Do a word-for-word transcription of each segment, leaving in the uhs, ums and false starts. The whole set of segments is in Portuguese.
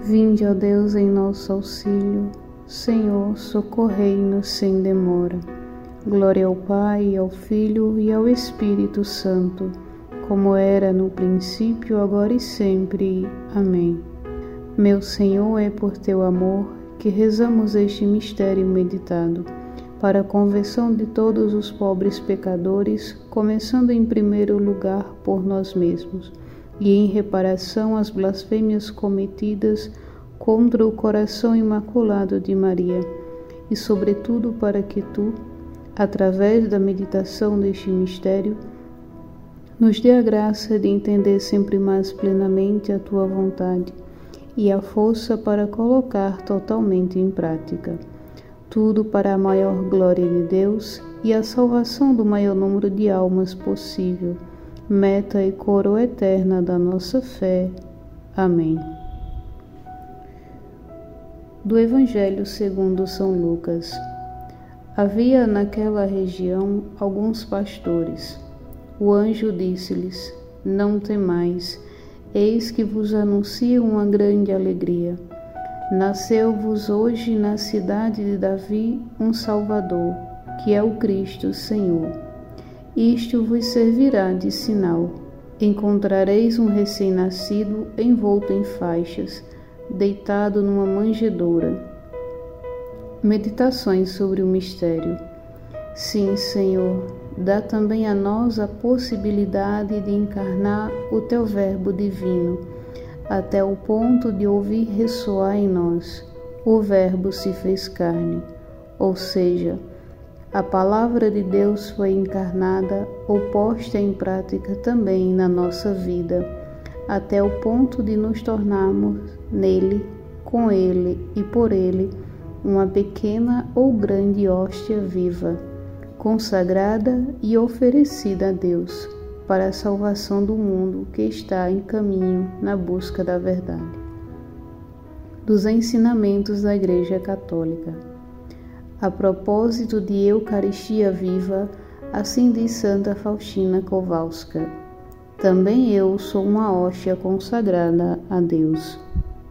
Vinde, ó Deus, em nosso auxílio. Senhor, socorrei-nos sem demora. Glória ao Pai, ao Filho e ao Espírito Santo, como era no princípio, agora e sempre. Amém. Meu Senhor, é por teu amor que rezamos este mistério meditado, para a conversão de todos os pobres pecadores, começando em primeiro lugar por nós mesmos, e em reparação às blasfêmias cometidas contra o coração imaculado de Maria, e sobretudo para que tu, através da meditação deste mistério, nos dê a graça de entender sempre mais plenamente a tua vontade e a força para colocar totalmente em prática. Tudo para a maior glória de Deus e a salvação do maior número de almas possível, meta e coroa eterna da nossa fé. Amém. Do Evangelho segundo São Lucas. Havia naquela região alguns pastores. O anjo disse-lhes: Não temais, eis que vos anuncio uma grande alegria. Nasceu-vos hoje na cidade de Davi um Salvador, que é o Cristo Senhor. Isto vos servirá de sinal. Encontrareis um recém-nascido envolto em faixas, deitado numa manjedoura. Meditações sobre o mistério. Sim, Senhor, dá também a nós a possibilidade de encarnar o teu Verbo divino, até o ponto de ouvir ressoar em nós: o Verbo se fez carne, ou seja, a palavra de Deus foi encarnada ou posta em prática também na nossa vida, até o ponto de nos tornarmos nele, com ele e por ele, uma pequena ou grande hóstia viva, consagrada e oferecida a Deus, para a salvação do mundo que está em caminho na busca da verdade. Dos ensinamentos da Igreja Católica. A propósito de Eucaristia viva, assim diz Santa Faustina Kowalska: também eu sou uma hóstia consagrada a Deus.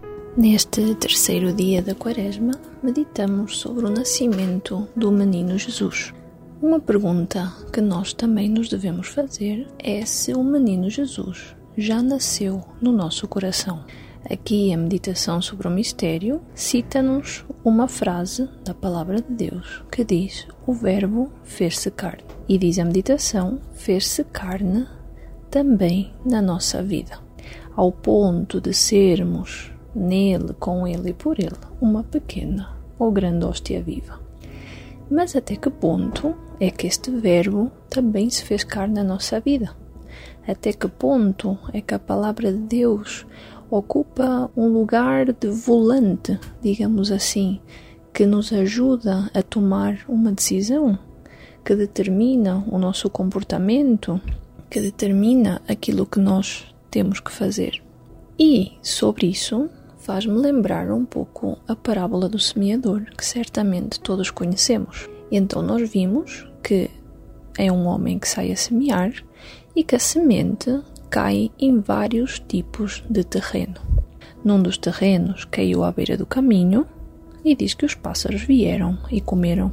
Neste terceiro dia da Quaresma, meditamos sobre o nascimento do menino Jesus. Uma pergunta que nós também nos devemos fazer é se o menino Jesus já nasceu no nosso coração. Aqui a meditação sobre o mistério cita-nos uma frase da Palavra de Deus que diz: o Verbo fez-se carne. E diz a meditação: fez-se carne também na nossa vida, ao ponto de sermos nele, com ele e por ele, uma pequena ou grande hóstia viva. Mas até que ponto é que este Verbo também se fez carne na nossa vida? Até que ponto é que a Palavra de Deus ocupa um lugar de volante, digamos assim, que nos ajuda a tomar uma decisão, que determina o nosso comportamento, que determina aquilo que nós temos que fazer? E sobre isso faz-me lembrar um pouco a parábola do semeador, que certamente todos conhecemos. Então nós vimos que é um homem que sai a semear e que a semente cai em vários tipos de terreno. Num dos terrenos caiu à beira do caminho e diz que os pássaros vieram e comeram.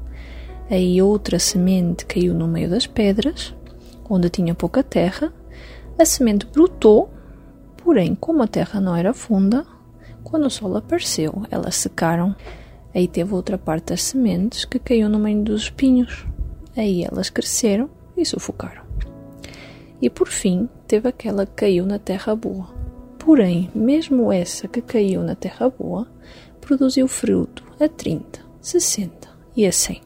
Aí outra semente caiu no meio das pedras, onde tinha pouca terra. A semente brotou, porém, como a terra não era funda, quando o sol apareceu, elas secaram. Aí teve outra parte das sementes que caiu no meio dos espinhos. Aí elas cresceram e sufocaram. E por fim, teve aquela que caiu na terra boa. Porém, mesmo essa que caiu na terra boa, produziu fruto a trinta, sessenta e a cem.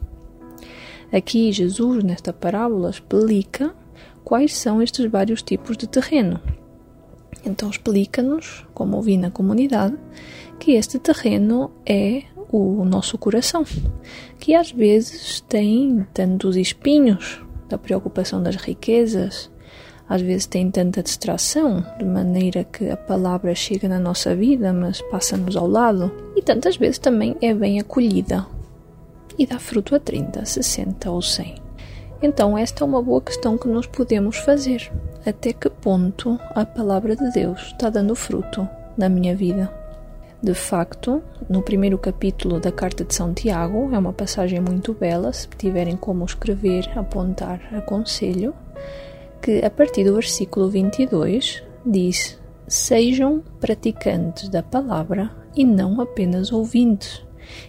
Aqui Jesus, nesta parábola, explica quais são estes vários tipos de terreno. Então explica-nos, como ouvi na comunidade, que este terreno é o nosso coração, que às vezes tem tantos espinhos da preocupação das riquezas, às vezes tem tanta distração, de maneira que a palavra chega na nossa vida, mas passa-nos ao lado, e tantas vezes também é bem acolhida e dá fruto a trinta, sessenta ou cem. Então esta é uma boa questão que nós podemos fazer. Até que ponto a palavra de Deus está dando fruto na minha vida? De facto, no primeiro capítulo da Carta de São Tiago, é uma passagem muito bela, se tiverem como escrever, apontar, aconselho, que a partir do versículo vinte e dois diz: sejam praticantes da palavra e não apenas ouvintes,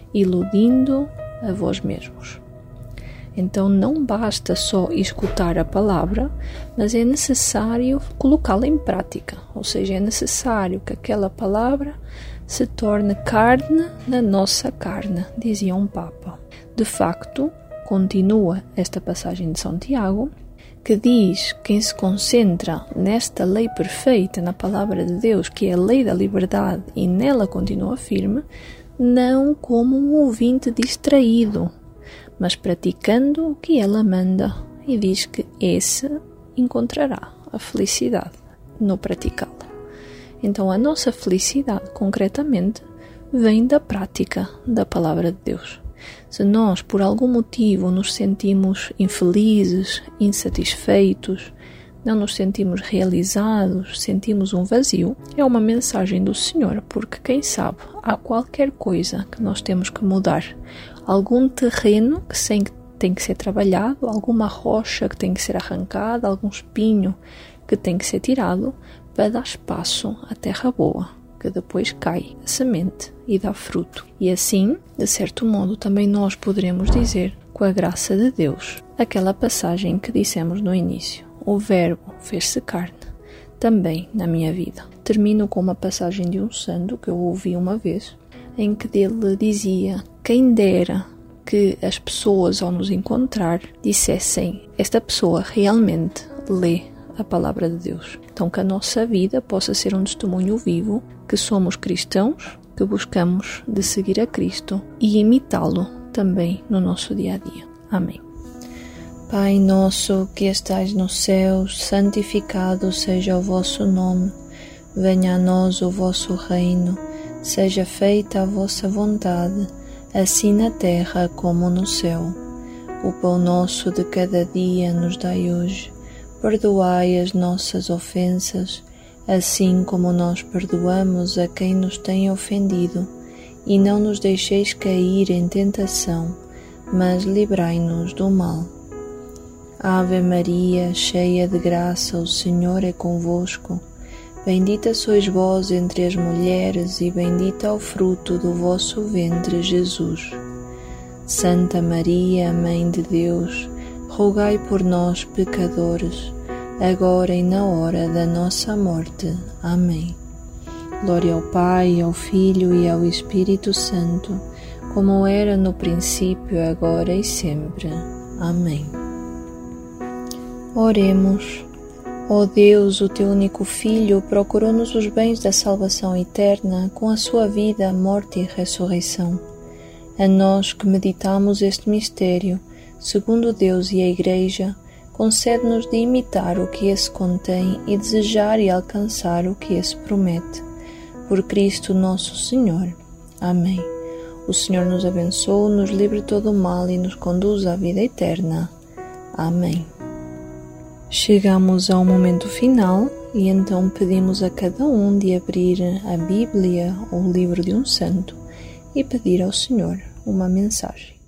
iludindo a vós mesmos. Então não basta só escutar a palavra, mas é necessário colocá-la em prática, ou seja, é necessário que aquela palavra se torne carne na nossa carne, dizia um Papa. De facto, continua esta passagem de São Tiago, que diz: quem se concentra nesta lei perfeita, na palavra de Deus, que é a lei da liberdade, e nela continua firme, não como um ouvinte distraído, mas praticando o que ela manda, e diz que esse encontrará a felicidade no praticá-la. Então a nossa felicidade, concretamente, vem da prática da palavra de Deus. Se nós, por algum motivo, nos sentimos infelizes, insatisfeitos, não nos sentimos realizados, sentimos um vazio, é uma mensagem do Senhor, porque quem sabe, há qualquer coisa que nós temos que mudar, algum terreno que tem que ser trabalhado, alguma rocha que tem que ser arrancada, algum espinho que tem que ser tirado, para dar espaço à terra boa, que depois cai a semente e dá fruto. E assim, de certo modo, também nós poderemos dizer, com a graça de Deus, aquela passagem que dissemos no início: o Verbo fez-se carne, também na minha vida. Termino com uma passagem de um santo que eu ouvi uma vez, em que ele dizia: quem dera que as pessoas, ao nos encontrar, dissessem: esta pessoa realmente lê a palavra de Deus. Então que a nossa vida possa ser um testemunho vivo, que somos cristãos, que buscamos de seguir a Cristo e imitá-lo também no nosso dia a dia. Amém. Pai nosso que estais nos céus, santificado seja o vosso nome. Venha a nós o vosso reino. Seja feita a vossa vontade, assim na terra como no céu. O pão nosso de cada dia nos dai hoje. Perdoai as nossas ofensas, assim como nós perdoamos a quem nos tem ofendido, e não nos deixeis cair em tentação, mas livrai-nos do mal. Ave Maria, cheia de graça, o Senhor é convosco. Bendita sois vós entre as mulheres, e bendito é o fruto do vosso ventre, Jesus. Santa Maria, Mãe de Deus, rogai por nós, pecadores, agora e na hora da nossa morte. Amém. Glória ao Pai, ao Filho e ao Espírito Santo, como era no princípio, agora e sempre. Amém. Oremos. Ó Deus, o teu único Filho, procurou-nos os bens da salvação eterna com a sua vida, morte e ressurreição. A nós que meditamos este mistério, segundo Deus e a Igreja, concede-nos de imitar o que esse contém e desejar e alcançar o que esse promete. Por Cristo nosso Senhor. Amém. O Senhor nos abençoe, nos livre de todo o mal e nos conduz à vida eterna. Amém. Chegamos ao momento final e então pedimos a cada um de abrir a Bíblia ou o livro de um santo e pedir ao Senhor uma mensagem.